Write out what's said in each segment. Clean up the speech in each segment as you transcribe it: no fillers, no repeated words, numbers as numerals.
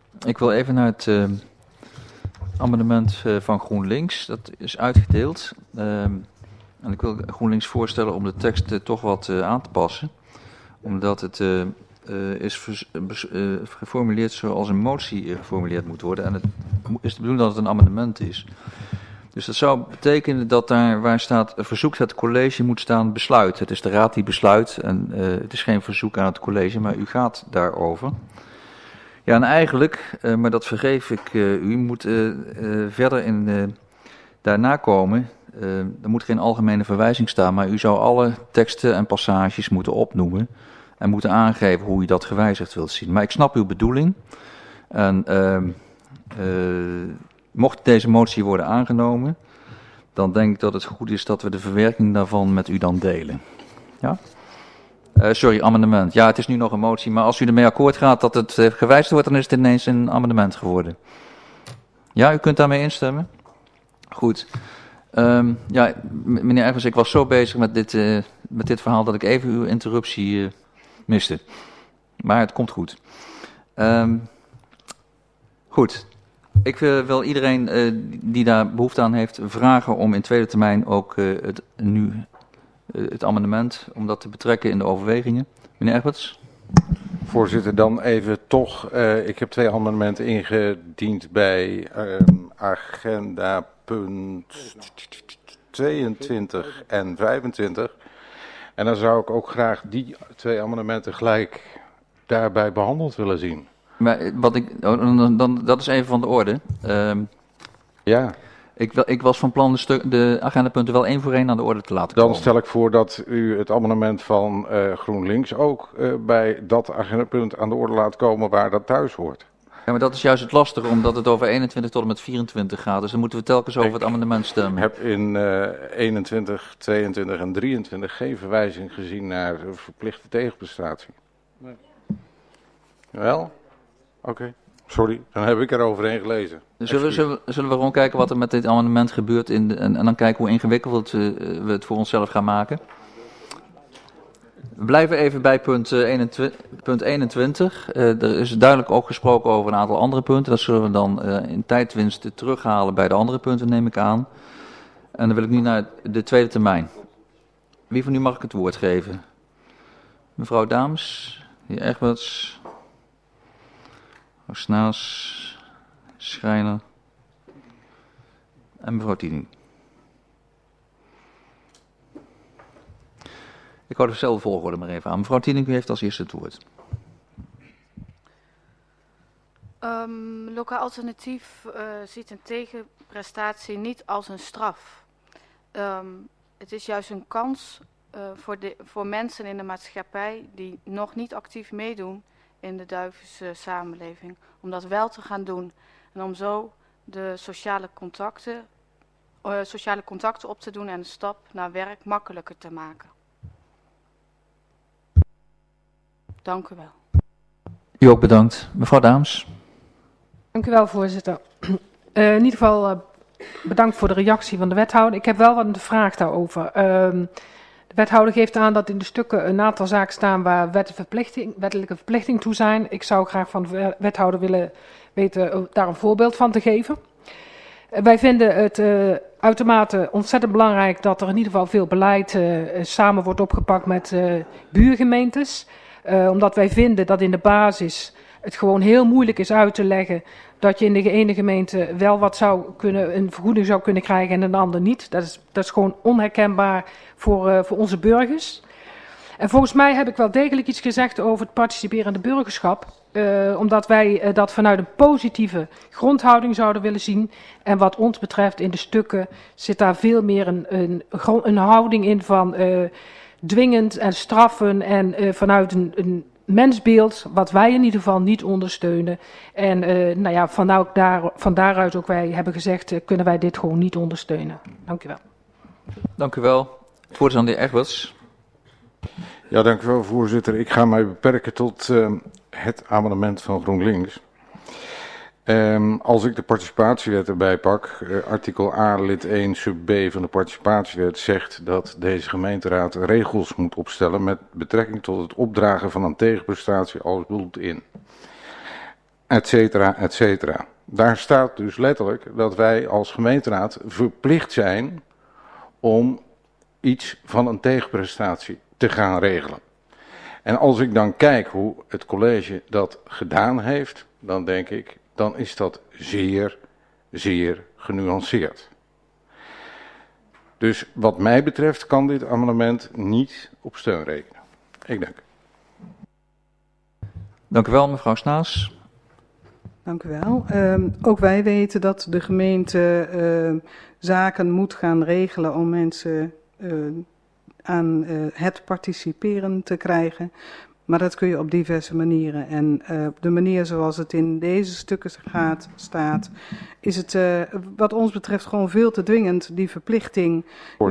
Ik wil even naar het amendement van GroenLinks. Dat is uitgedeeld. En ik wil GroenLinks voorstellen om de tekst toch wat aan te passen. Omdat het is geformuleerd zoals een motie geformuleerd moet worden. En het is de bedoeling dat het een amendement is. Dus dat zou betekenen dat daar waar staat verzoekt het college moet staan besluit. Het is de raad die besluit en het is geen verzoek aan het college, maar u gaat daarover. Ja, en eigenlijk, maar dat vergeef ik u, moet verder daarna komen. Er moet geen algemene verwijzing staan, maar u zou alle teksten en passages moeten opnoemen en moeten aangeven hoe u dat gewijzigd wilt zien. Maar ik snap uw bedoeling en mocht deze motie worden aangenomen, dan denk ik dat het goed is dat we de verwerking daarvan met u dan delen. Ja? Sorry, amendement. Ja, het is nu nog een motie, maar als u ermee akkoord gaat dat het gewijzigd wordt, dan is het ineens een amendement geworden. Ja, u kunt daarmee instemmen? Goed. Ja, meneer Evers, ik was zo bezig met dit verhaal dat ik even uw interruptie miste. Maar het komt goed. Goed. Ik wil iedereen die daar behoefte aan heeft vragen om in tweede termijn ook het amendement, om dat te betrekken in de overwegingen. Meneer Egberts? Voorzitter, dan even toch, ik heb 2 amendementen ingediend bij agenda punt 22 en 25. En dan zou ik ook graag die 2 amendementen gelijk daarbij behandeld willen zien. Maar dat is even van de orde. Ja. Ik was van plan de agendapunten wel 1 voor 1 aan de orde te laten komen. Dan stel ik voor dat u het amendement van GroenLinks ook bij dat agendapunt aan de orde laat komen waar dat thuis hoort. Ja, maar dat is juist het lastige, omdat het over 21 tot en met 24 gaat. Dus dan moeten we telkens over het amendement stemmen. Ik heb in 21, 22 en 23 geen verwijzing gezien naar verplichte tegenprestatie. Nee. Wel? Oké. Sorry, dan heb ik er overheen gelezen. Zullen we gewoon kijken wat er met dit amendement gebeurt en dan kijken hoe ingewikkeld we het voor onszelf gaan maken? We blijven even bij punt 21. Er is duidelijk ook gesproken over een aantal andere punten. Dat zullen we dan in tijdwinst terughalen bij de andere punten, neem ik aan. En dan wil ik nu naar de tweede termijn. Wie van u mag ik het woord geven? Mevrouw Daams, de heer Egberts, mevrouw Snaas, Schrijner en mevrouw Tiening. Ik hou dezelfde volgorde maar even aan. Mevrouw Tiening, u heeft als eerste het woord. Lokaal Alternatief ziet een tegenprestatie niet als een straf. Het is juist een kans voor mensen in de maatschappij die nog niet actief meedoen in de Duivense samenleving. Om dat wel te gaan doen en om zo de sociale contacten op te doen en de stap naar werk makkelijker te maken. Dank u wel. U ook bedankt. Mevrouw Daams. Dank u wel, voorzitter. In ieder geval bedankt voor de reactie van de wethouder. Ik heb wel wat een vraag daarover. De wethouder geeft aan dat in de stukken een aantal zaken staan waar wettelijke verplichting toe zijn. Ik zou graag van de wethouder willen weten daar een voorbeeld van te geven. Wij vinden het uitermate ontzettend belangrijk dat er in ieder geval veel beleid samen wordt opgepakt met buurgemeentes. Omdat wij vinden dat in de basis het gewoon heel moeilijk is uit te leggen dat je in de ene gemeente wel wat een vergoeding zou kunnen krijgen en in de andere niet. Dat is gewoon onherkenbaar voor onze burgers. En volgens mij heb ik wel degelijk iets gezegd over het participerende burgerschap. Omdat wij dat vanuit een positieve grondhouding zouden willen zien. En wat ons betreft in de stukken zit daar veel meer een houding in van dwingend en straffen en vanuit een mensbeeld wat wij in ieder geval niet ondersteunen. En van daaruit ook wij hebben gezegd kunnen wij dit gewoon niet ondersteunen. Dank u wel. Dank u wel. Voorzitter aan de heer Egberts. Ja, dank u wel, voorzitter. Ik ga mij beperken tot het amendement van GroenLinks. Als ik de participatiewet erbij pak, artikel A, lid 1, sub B van de participatiewet zegt dat deze gemeenteraad regels moet opstellen met betrekking tot het opdragen van een tegenprestatie als bedoeld in. et cetera, et cetera. Daar staat dus letterlijk dat wij als gemeenteraad verplicht zijn om iets van een tegenprestatie te gaan regelen. En als ik dan kijk hoe het college dat gedaan heeft, dan denk ik, dan is dat zeer, zeer genuanceerd. Dus wat mij betreft kan dit amendement niet op steun rekenen. Ik dank. Dank u wel, mevrouw Snaas. Dank u wel. Ook wij weten dat de gemeente zaken moet gaan regelen om mensen aan het participeren te krijgen. Maar dat kun je op diverse manieren. En de manier zoals het in deze stukken staat, is het wat ons betreft gewoon veel te dwingend, die verplichting.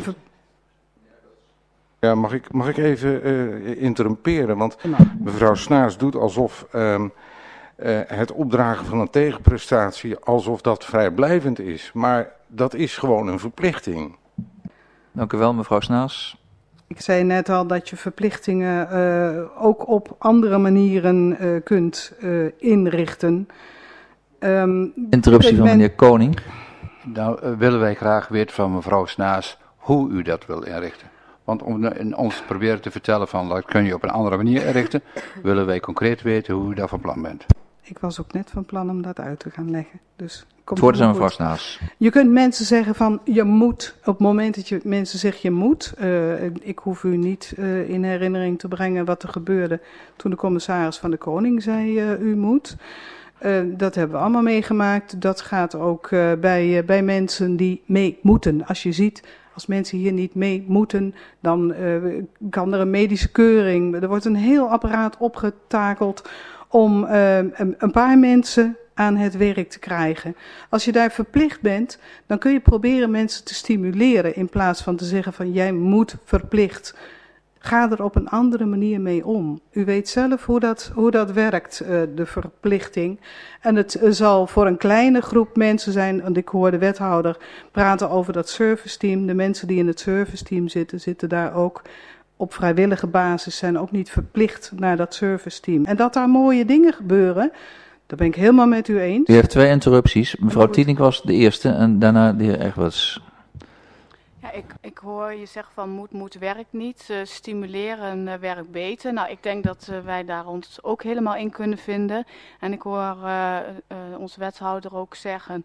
Ja, mag ik even interrumperen? Want mevrouw Snaas doet alsof het opdragen van een tegenprestatie, alsof dat vrijblijvend is. Maar dat is gewoon een verplichting. Dank u wel, mevrouw Snaas. Ik zei net al dat je verplichtingen ook op andere manieren kunt inrichten. Interruptie van meneer Koning. Nou willen wij graag weten van mevrouw Snaas hoe u dat wil inrichten. Want om ons proberen te vertellen van dat kun je op een andere manier inrichten, willen wij concreet weten hoe u daar van plan bent. Ik was ook net van plan om dat uit te gaan leggen. Dus het woord is aan mevrouw Snaas. Je kunt mensen zeggen van je moet, op het moment dat je mensen zegt je moet. Ik hoef u niet in herinnering te brengen wat er gebeurde toen de commissaris van de Koning zei u moet. Dat hebben we allemaal meegemaakt. Dat gaat ook bij mensen die mee moeten. Als je ziet, als mensen hier niet mee moeten, dan kan er een medische keuring. Er wordt een heel apparaat opgetakeld om een paar mensen aan het werk te krijgen. Als je daar verplicht bent, dan kun je proberen mensen te stimuleren in plaats van te zeggen van jij moet verplicht. Ga er op een andere manier mee om. U weet zelf hoe dat werkt, de verplichting. En het zal voor een kleine groep mensen zijn, want ik hoor de wethouder praten over dat serviceteam. De mensen die in het serviceteam zitten daar ook op vrijwillige basis, zijn ook niet verplicht naar dat serviceteam. En dat daar mooie dingen gebeuren, dat ben ik helemaal met u eens. U heeft 2 interrupties. Mevrouw Tiedink was de eerste en daarna de heer Egberts. Ja, ik hoor je zeggen van moet werkt niet, stimuleren werkt beter. Nou, ik denk dat wij daar ons ook helemaal in kunnen vinden. En ik hoor onze wethouder ook zeggen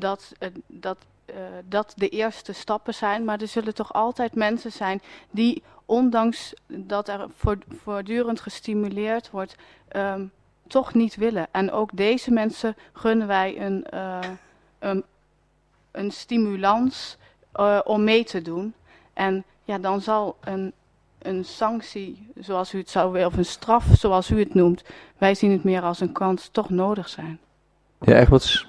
dat de eerste stappen zijn. Maar er zullen toch altijd mensen zijn die, ondanks dat er voortdurend gestimuleerd wordt, toch niet willen. En ook deze mensen gunnen wij een stimulans om mee te doen. En ja, dan zal een sanctie, zoals u het zou willen, of een straf, zoals u het noemt, wij zien het meer als een kans, toch nodig zijn. Ja, Egberts.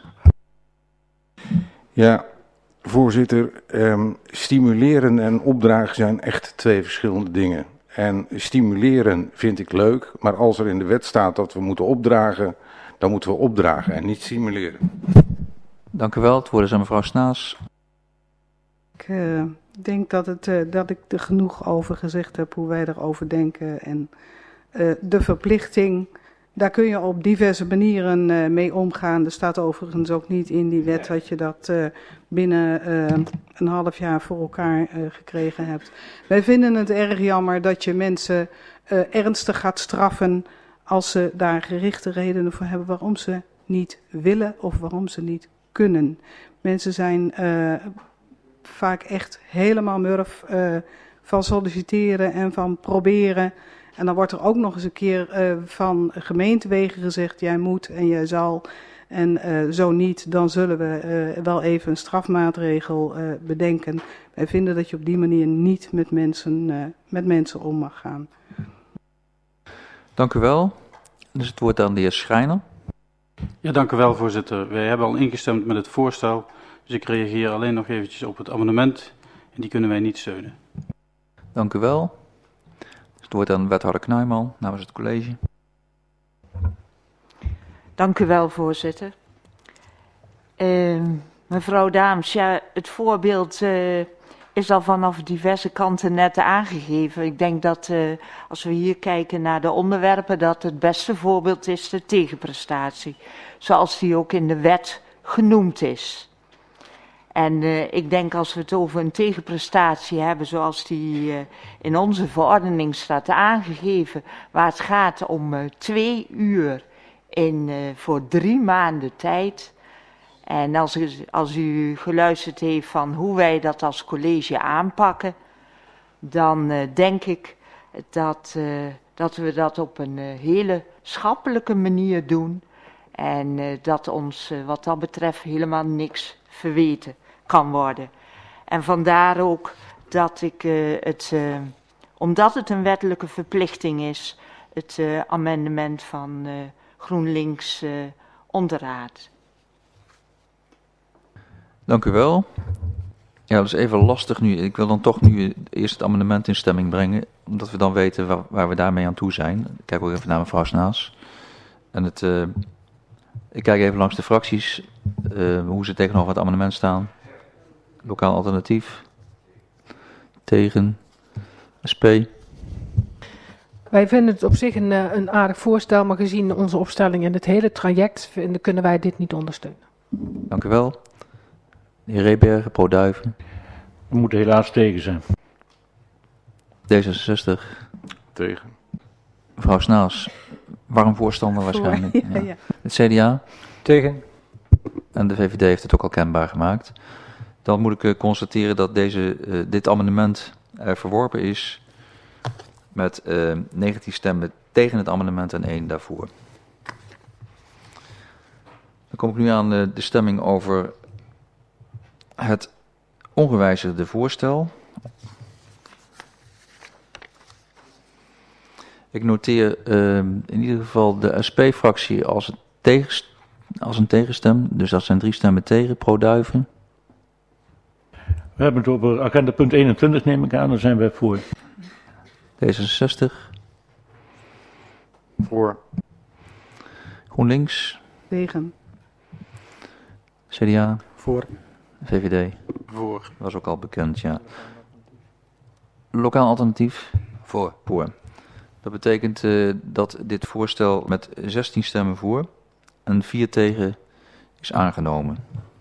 Ja, voorzitter, stimuleren en opdragen zijn echt 2 verschillende dingen. En stimuleren vind ik leuk, maar als er in de wet staat dat we moeten opdragen, dan moeten we opdragen en niet stimuleren. Dank u wel, het woord is aan mevrouw Snaas. Ik denk dat ik er genoeg over gezegd heb hoe wij erover denken. En de verplichting, daar kun je op diverse manieren mee omgaan. Er staat overigens ook niet in die wet dat je dat binnen een half jaar voor elkaar gekregen hebt. Wij vinden het erg jammer dat je mensen ernstig gaat straffen als ze daar gerichte redenen voor hebben waarom ze niet willen of waarom ze niet kunnen. Mensen zijn vaak echt helemaal murf van solliciteren en van proberen. En dan wordt er ook nog eens een keer van gemeentewegen gezegd, jij moet en jij zal. En zo niet, dan zullen we wel even een strafmaatregel bedenken. Wij vinden dat je op die manier niet met mensen om mag gaan. Dank u wel. Dus het woord aan de heer Schrijner. Ja, dank u wel, voorzitter. Wij hebben al ingestemd met het voorstel. Dus ik reageer alleen nog eventjes op het amendement. En die kunnen wij niet steunen. Dank u wel. Het woord aan wethouder Knuijman namens het college. Dank u wel, voorzitter. Mevrouw Daams, ja, het voorbeeld is al vanaf diverse kanten net aangegeven. Ik denk dat als we hier kijken naar de onderwerpen, dat het beste voorbeeld is de tegenprestatie. Zoals die ook in de wet genoemd is. En ik denk als we het over een tegenprestatie hebben zoals die in onze verordening staat aangegeven, waar het gaat om 2 uur voor 3 maanden tijd. En als u geluisterd heeft van hoe wij dat als college aanpakken, dan denk ik dat we dat op een hele schappelijke manier doen. En dat ons wat dat betreft helemaal niks verweten kan worden. En vandaar ook dat ik omdat het een wettelijke verplichting is, het amendement van GroenLinks onderraad. Dank u wel. Ja, dat is even lastig nu. Ik wil dan toch nu eerst het amendement in stemming brengen, omdat we dan weten waar we daarmee aan toe zijn. Ik kijk ook even naar mevrouw Snaas. En ik kijk even langs de fracties, hoe ze tegenover het amendement staan. Lokaal alternatief. Tegen. SP. Wij vinden het op zich een aardig voorstel, maar gezien onze opstelling en het hele traject kunnen wij dit niet ondersteunen. Dank u wel. De heer Rebergen, ProDuiven. We moeten helaas tegen zijn. D66. Tegen. Mevrouw Snaas, warm voorstander waarschijnlijk. Ja, ja. Het CDA. Tegen. En de VVD heeft het ook al kenbaar gemaakt. Dan moet ik constateren dat dit amendement verworpen is met 19 stemmen tegen het amendement en 1 daarvoor. Dan kom ik nu aan de stemming over het ongewijzigde voorstel. Ik noteer in ieder geval de SP-fractie als een tegenstem. Dus dat zijn 3 stemmen tegen, ProDuiven. We hebben het over agenda punt 21, neem ik aan. Daar zijn wij voor. D66. Voor. GroenLinks. Tegen. CDA. Voor. VVD. Voor. Dat was ook al bekend, ja. Lokaal alternatief. Voor. Voor. Dat betekent dat dit voorstel met 16 stemmen voor en 4 tegen is aangenomen.